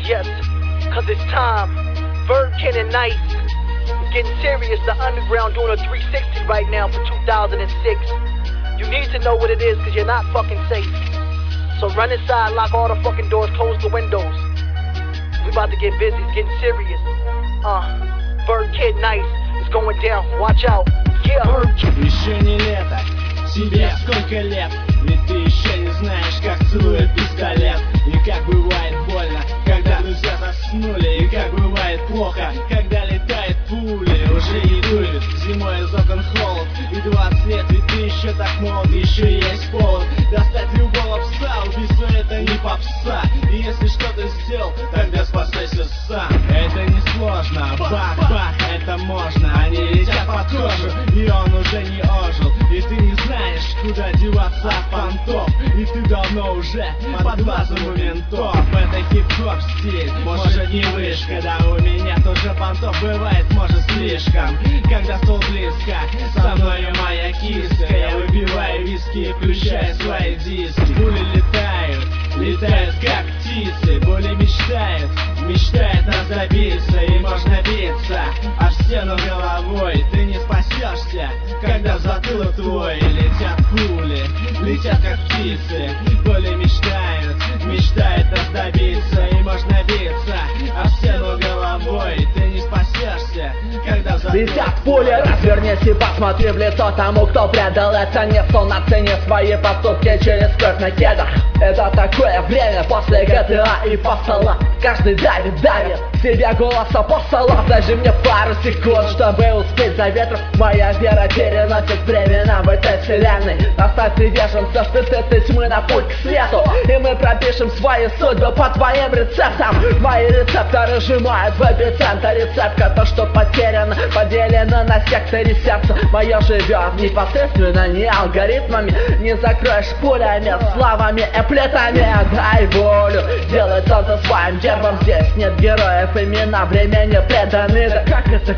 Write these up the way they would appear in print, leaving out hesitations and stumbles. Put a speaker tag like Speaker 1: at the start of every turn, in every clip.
Speaker 1: Yes, cause it's time. Birdkin and Nice. Getting serious, the underground doing a 360 right now for 2006. You need to know what it is cause you're not fucking safe. So run inside, lock all the fucking doors, close the windows. We about to get busy, it's getting serious. Birdkin Nice, it's going down, watch out. Yeah.
Speaker 2: Еще не лето, тебе сколько лет? Ведь ты еще не знаешь, как целует пистолет. И как бывает больно, когда друзья заснули. И как бывает плохо, когда летает пули. Уже не дует, зимой из окон холод. И 20 лет, ведь ты еще так молод. Еще есть повод достать любого пса. Убийство это не попса. И если что-то сделал, тогда спасайся сам. Это не сложно, бах-бах, это можно. Они летят под кожу, и он уже не ожил. И ты не знаешь, куда деваться от понтов. И ты давно уже под глазом у ментов. Это хип-хоп стиль, может не вышка. Да у меня тоже понтов бывает, может слишком. Когда стол близко, со мной моя киска. Я выпиваю виски и включаю свои диски. Пули летают, летают как птицы. Пули мечтают, мечтают нас добиться. И можно биться об стену головой. Ты не спасешься, когда в затылок твой летят пули, летят как птицы. Пули мечтают, мечтают нас добиться. И можно биться об стену головой. Ты не спасешься, когда в затылок
Speaker 3: летят пули, развернись и посмотри в лицо тому, кто предал. Это не сон, оцени свои поступки через кровь на кедах. Это такое время после GTA и фасала. Каждый давит себе голос апостола. Даже мне пару секунд, чтобы успеть за ветром. Моя вера переносит времена в этой вселенной. Оставь приверженцев из этой тьмы на путь к свету. И мы пропишем свои судьбы по твоим рецептам. Мои рецепторы сжимают в эпицентр рецепта. То, что потеряно, поделено на секторе сердца. Мое живет непосредственно, не алгоритмами. Не закроешь пулями, славами и плетами. Дай волю, делай солнце своим гербом. Здесь нет героев, имена времени преданы. Да как это?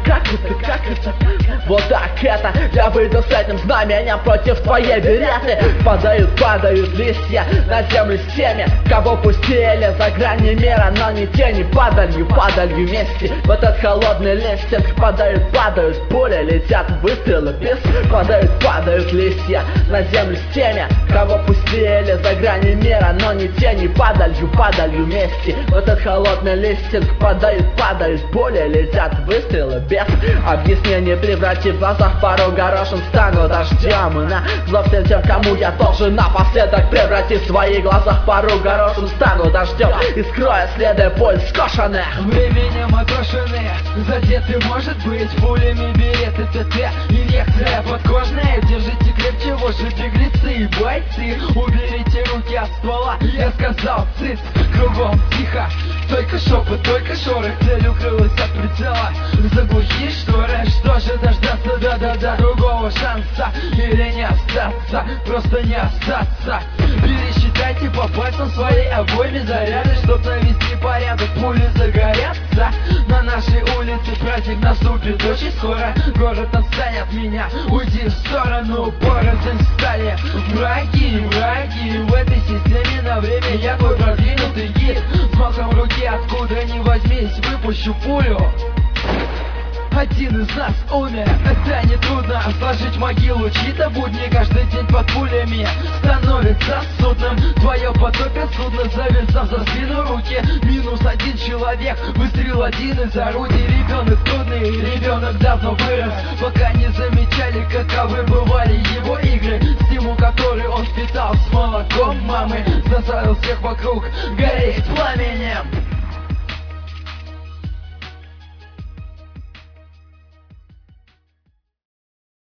Speaker 3: Вот так это. Я выйду с этим знамением против твоей береты. Падают листья на землю с теми, кого пустили за грани мира. Но не тени, падалью вместе. В этот холодный листинг падают пули, летят выстрелы, пес. Падают листья на землю с теми, кого пустили за грани мира. Но не тени, падалью вместе. В этот холодный листинг падают пули, летят выстрелы без объяснений. Превратив в глазах пару горошин, стану дождем. И на зло всем тем, кому я должен напоследок. Превратив в своих глазах пару горошин, стану дождем. И скрою следы пуль скошенных,
Speaker 4: временем окрошенные, задеты, может быть, пулями береты ТТ. Инъекция подкожная, держите крепче, ваши беглецы и бойцы. Уберите руки от ствола, я сказал циц. Кругом тихо, только шепот, только шорох. Цель укрылась от прицела, заглухи шторы. Что же дождаться, да-да-да, другого шанса. Или не остаться, просто не остаться. Пересчитайте по пальцам своей обойме заряды, чтоб навести порядок, пули загорятся. На нашей улице праздник наступит очень скоро. Город отстань от меня, уйди в сторону. Порознь стали враги. В этой системе на время я твой продвинутый гид. Взмахом руки, откуда ни возьмись, выпущу пулю. Один из нас умер, это не трудно. Сложить могилу чьи-то будни, каждый день под пулями становится судным. Твое потопит судно, завязав за спину руки. Минус один человек, выстрел один из орудий. Ребенок трудный, ребенок давно вырос. Пока не замечали, каковы бывали его игры. Стимул, который он впитал с молоком мамы, заставил всех вокруг гореть пламенем.